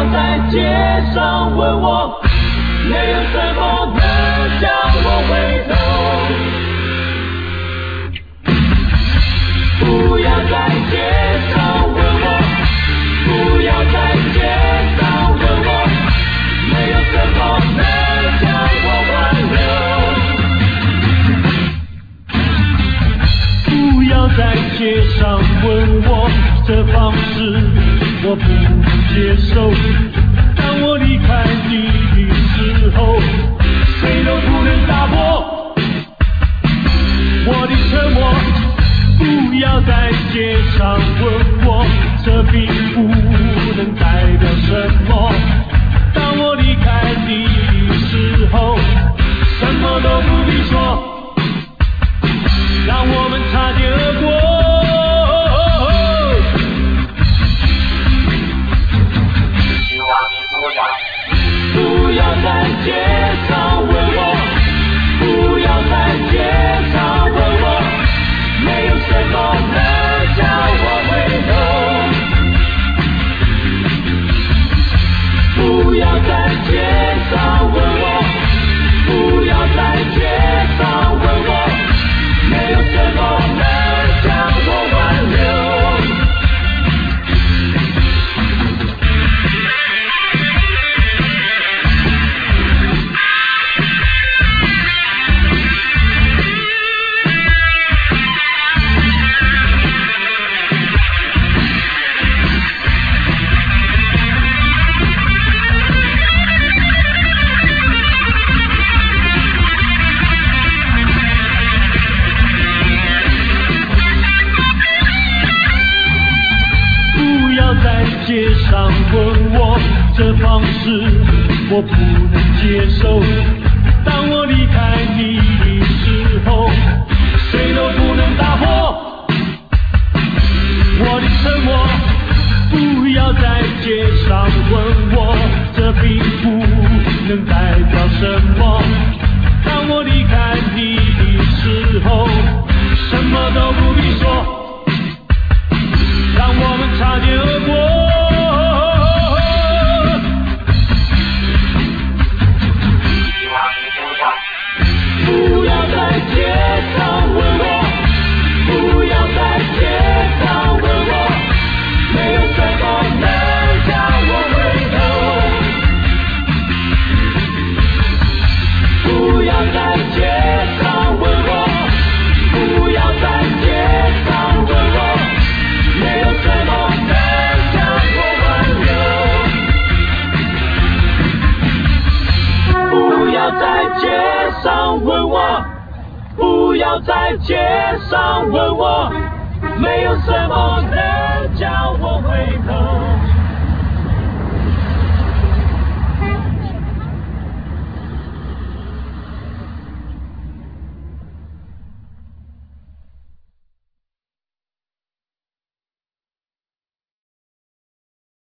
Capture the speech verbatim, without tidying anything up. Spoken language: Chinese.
要在街上问我，没有什么能叫我回头。不要在街上问我，不要在街上问我，没有什么能叫我挽留。不要在街上问我，这方式我不能接受。当我离开你的时候，谁都不能打破我的沉默。不要在街上问我，这并不能代表什么。当我离开你的时候，什么都不必说，让我们擦肩而过。不要在街上问我，不要在街上问我，没有什么能叫我回头。不要在街上问我，不要在街上问我，没有什么能叫我挽留。街上问我，这方式我不能接受。当我离开你的时候，谁都不能打破我的沉默。不要在街上问我，这并不能代表什么。当我离开你的时候，什么都不必说，让我们擦肩而过。不要在街上问我，不要在街上问我，没有什么能叫我回头。不要在街上问我，不要在街上问我，没有什么能叫我挽留。不要在街上问我，不要在街上问我，没有什么能